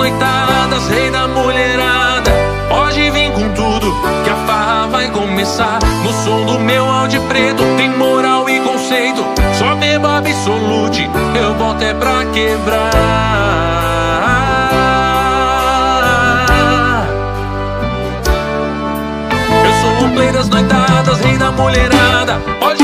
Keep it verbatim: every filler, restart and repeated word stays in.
noitadas, rei da mulherada. Pode vir com tudo, que a farra vai começar. No som do meu áudio preto tem moral e conceito. Só bebo absolute, eu boto é pra quebrar. Eu sou o play das noitadas, rei da mulherada. Pode